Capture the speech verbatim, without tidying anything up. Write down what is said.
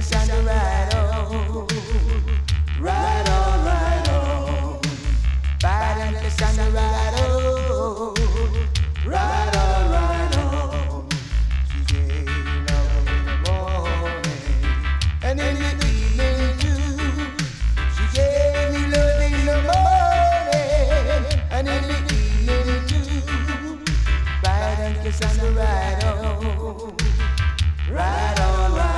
Cassandra, right on, right on, right on. Bad and Cassandra, right on, right on, right on. She gave love in the morning and in the evening too. She gave me love in the morning and in the evening too. Bad and Cassandra, right on, right on, right on.